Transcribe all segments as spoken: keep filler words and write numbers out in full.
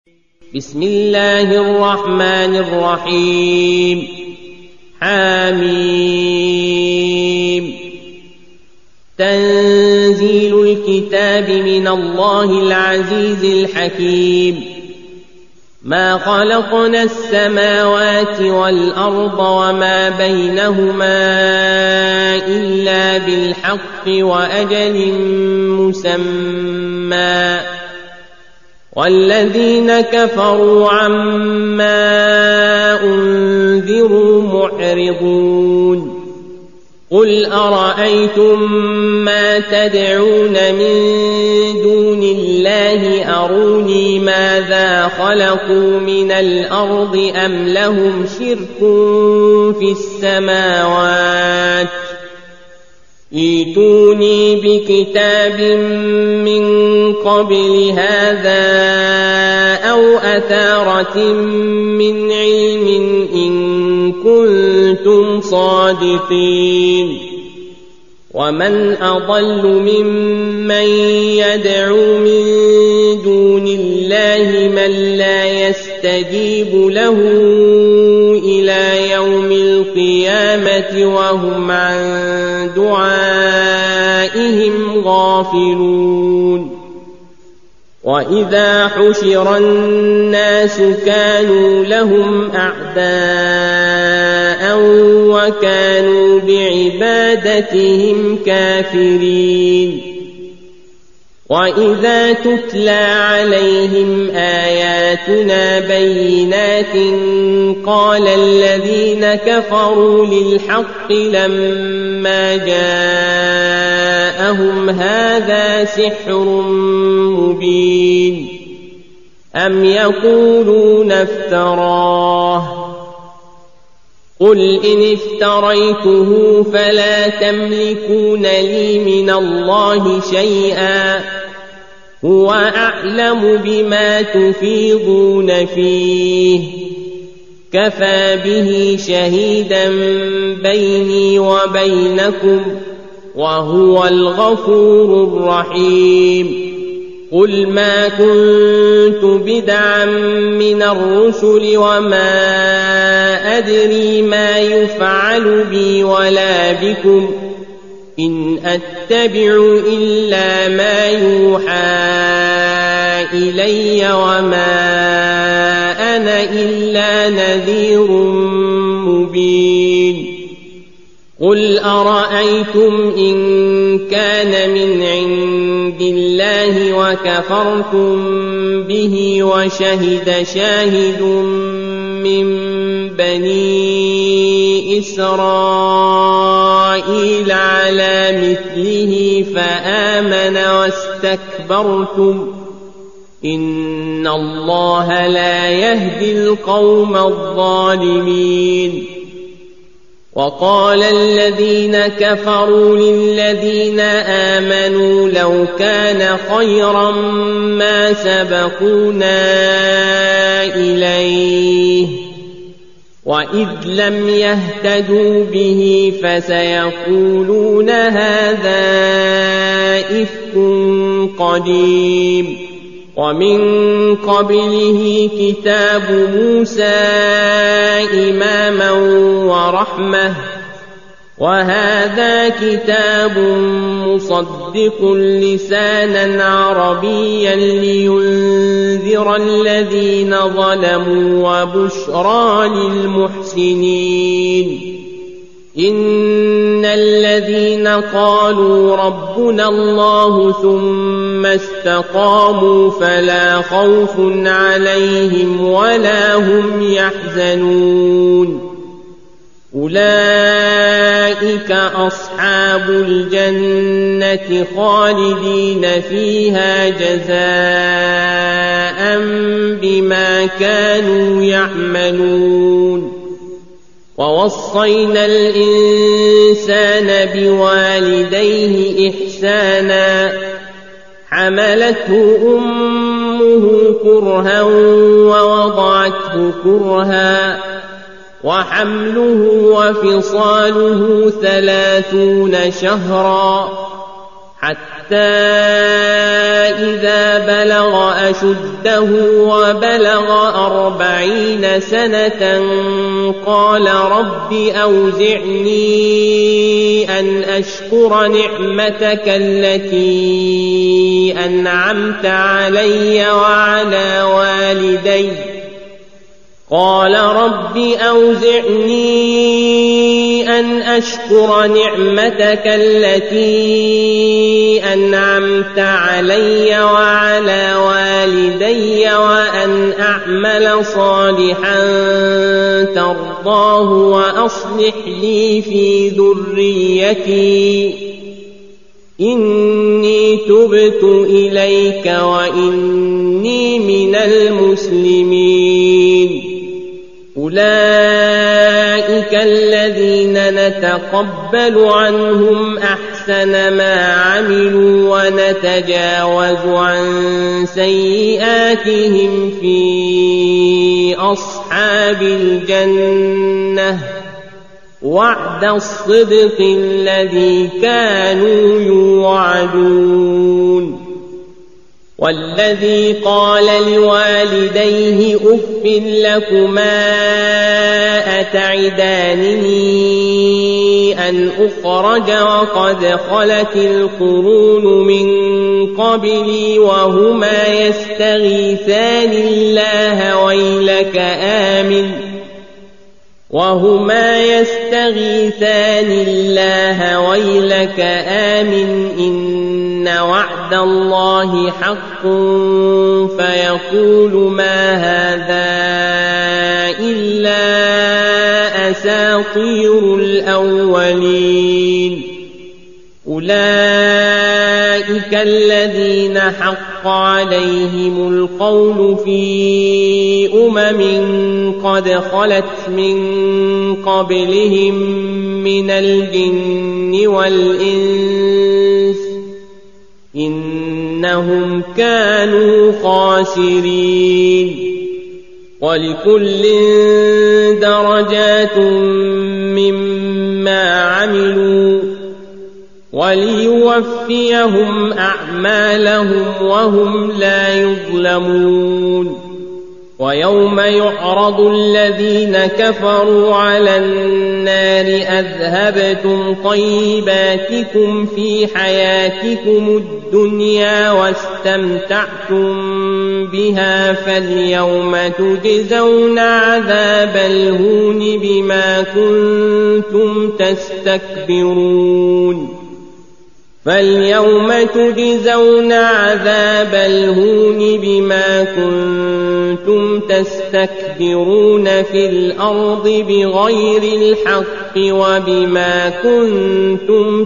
بسم الله الرحمن الرحيم حميم تنزيل الكتاب من الله العزيز الحكيم ما خلقنا السماوات والأرض وما بينهما إلا بالحق وأجل مسمى والذين كفروا عما أنذروا معرضون قل أرأيتم ما تدعون من دون الله أروني ماذا خلقوا من الأرض أم لهم شرك في السماوات ائتوني بكتاب من قبل هذا أو أثارة من علم إن كنتم صادقين ومن أضل ممن يدعو من دون الله من لا يستجيب له إلى يوم القيامة وهم عن دعائهم غافلون وإذا حشر الناس كانوا لهم أعداء وكانوا بعبادتهم كافرين وإذا تتلى عليهم آياتنا بينات قال الذين كفروا للحق لما جاءهم هذا سحر مبين أم يقولون افتراه قل إن افتريته فلا تملكون لي من الله شيئا هو أعلم بما تفيضون فيه كفى به شهيدا بيني وبينكم وهو الغفور الرحيم قل ما كنت بدعا من الرسل وما أدري ما يفعل بي ولا بكم إن أتبع إلا ما يوحى إلي وما أنا إلا نذير مبين قل أرأيتم إن كان من عند الله وكفرتم به وشهد شاهد من بني إسرائيل على مثله فآمن واستكبرتم إن الله لا يهدي القوم الظالمين وقال الذين كفروا للذين آمنوا لو كان خيرا ما سبقونا إليه وإذ لم يهتدوا به فسيقولون هذا إفك قديم ومن قبله كتاب موسى إماما ورحمة وهذا كتاب مصدق لسانا عربيا لينذر الذين ظلموا وبشرى للمحسنين إن الذين قالوا ربنا الله ثم استقاموا فلا خوف عليهم ولا هم يحزنون أولئك أصحاب الجنة خالدين فيها جزاء بما كانوا يعملون ووصينا الإنسان بوالديه إحسانا حملته أمه كرها ووضعته كرها وحمله وفصاله ثلاثون شهرا حتى إذا بلغ أشده وبلغ أربعين سنة قال رب أوزعني أن أشكر نعمتك التي أنعمت علي وعلى والدي قال رب أوزعني أن أشكر نعمتك التي أنعمت علي وعلى والدي وأن أعمل صالحا ترضاه وأصلح لي في ذريتي إني تبت إليك وإني من المسلمين أولئك الذين نتقبل عنهم أحسن ما عملوا ونتجاوز عن سيئاتهم في أصحاب الجنة وعد الصدق الذي كانوا يوعدون والذي قال لوالديه أف لكما أتعدانني أن أخرج وقد خلت القرون من قبلي وهما يستغيثان الله ويلك آمن وهما يستغيثان الله ويلك آمن إن وعد الله حق فيقول ما هذا إلا أساطير الأولين أولئك الذين حق عليهم القول في أمم قد خلت من قبلهم من الجن والإنس إنهم كانوا خاسرين ولكل درجات مما عملوا وليوفيهم أعمالهم وهم لا يظلمون ويوم يعرض الذين كفروا على النار أذهبتم طيباتكم في حياتكم الدنيا واستمتعتم بها فاليوم تجزون عذاب الهون بما كنتم تستكبرون فاليوم تجزون عذاب الهون بما كنتم تستكبرون في الأرض بغير الحق وبما كنتم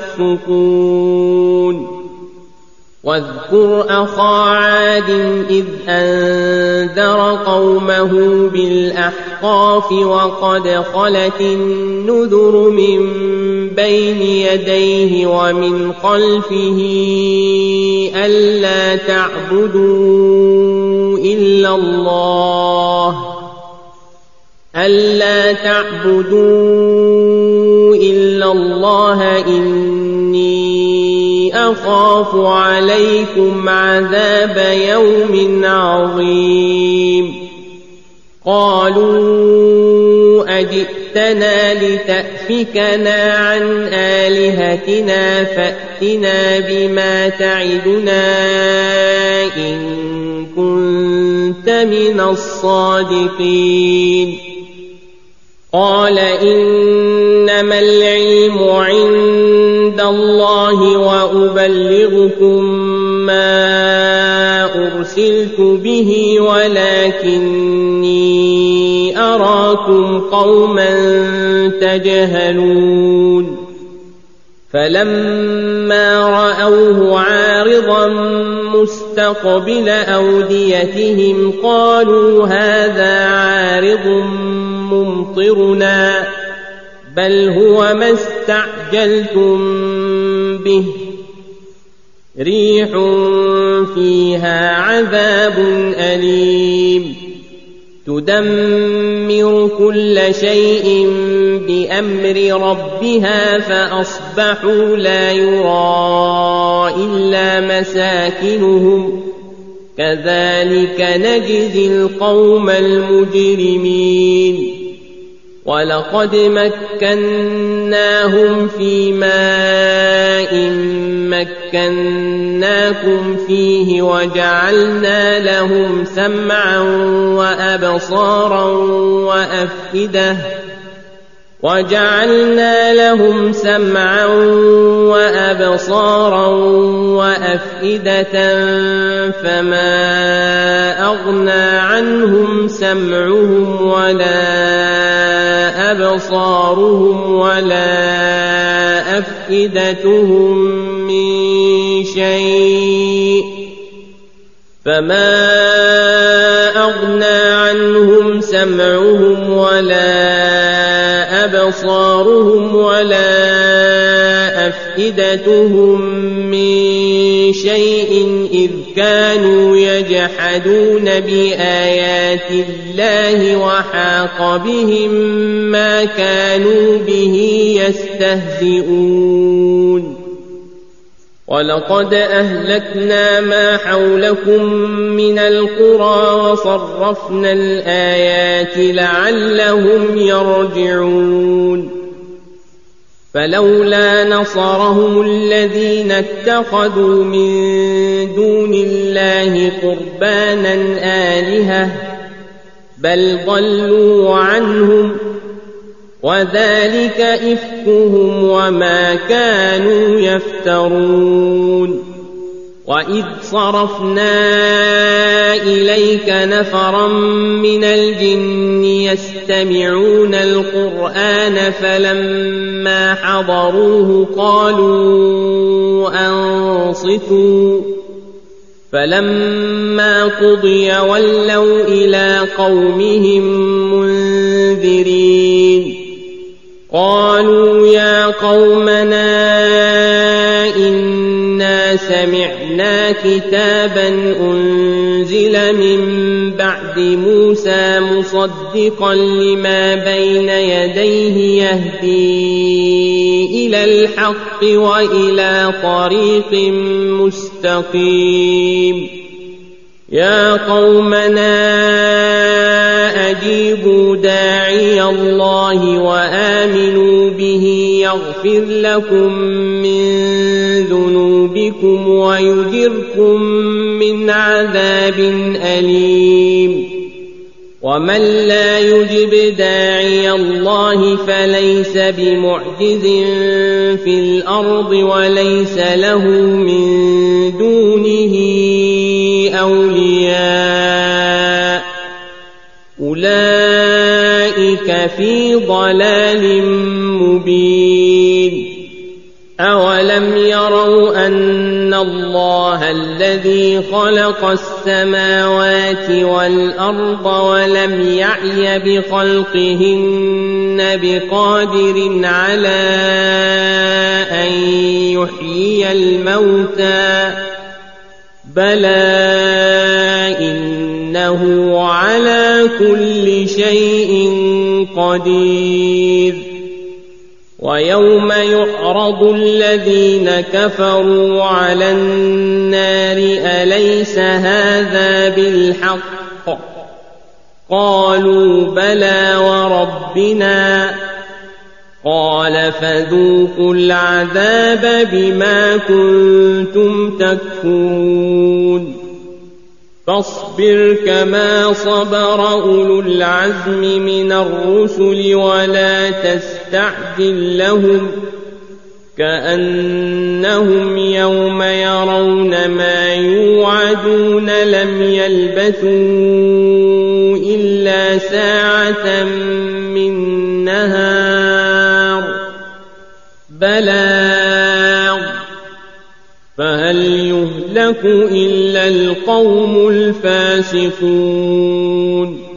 تفسقون واذكر أخا عاد إذ أنذر قومه بالأحقاف وقد خلت النذر من بين يديه ومن خلفه ألا تعبدوا إلا الله ألا تعبدوا إلا الله إني أخاف عليكم عذاب يوم عظيم قالوا أجئتنا لتأفكنا عن آلهتنا فأتنا بما تعدنا إن كنت من الصادقين قال إنما العلم عند الله وأبلغكم ما أرسلت به ولكني أراكم قوما تجهلون فلما رأوه عارضا مستقبل أوديتهم قالوا هذا عارض ممطرنا بل هو ما استعجلتم به ريح فيها عذاب أليم تدمر كل شيء بأمر ربها فأصبحوا لا يرى إلا مساكنهم كذلك نجزي القوم المجرمين ولقد مكناهم في ماء مكناكم فيه وجعلنا لهم سمعا وأبصارا وأفئدة وجعلنا لهم سمعا وأبصارا وأفئدة فما أغنى عنهم سمعهم ولا أبصارهم ولا أفئدتهم من شيء فما أغنى عنهم سمعهم ولا أبصارهم ولا أفئدتهم من شيء إذ كانوا يجحدون بآيات الله وحاق بهم ما كانوا به يستهزئون ولقد أهلكنا ما حولكم من القرى وصرفنا الآيات لعلهم يرجعون فلولا نصرهم الذين اتخذوا من دون الله قربانا آلهة بل ضلوا عنهم وذلك إفكهم وما كانوا يفترون وإذ صرفنا إليك نفرا من الجن يستمعون القرآن فلما حضروه قالوا أنصتوا فلما قضي ولوا إلى قومهم منذرين قالوا يا قومنا إنا سمعنا كتابا أنزل من بعد موسى مصدقا لما بين يديه يهدي إلى الحق وإلى طريق مستقيم يا قومنا أجيبوا داعي الله وآمنوا به يغفر لكم من ذنوبكم ويجركم من عذاب أليم ومن لا يجب داعي الله فليس بمعجز في الأرض وليس له من دونه أولياء أولئك في ضلال مبين أولم يروا أن الله الذي خلق السماوات والأرض ولم يعي بخلقهن بقادر على أن يحيي الموتى بلى إنه على كل شيء قدير ويوم يعرض الذين كفروا على النار أليس هذا بالحق قالوا بلى وربنا قال فذوقوا العذاب بما كنتم تكفرون فاصبر كما صبر أولو العزم من الرسل ولا تستعجل لهم كأنهم يوم يرون ما يوعدون لم يلبثوا إلا ساعة من نهار بلاغ فهل يهلك إلا القوم الفاسقون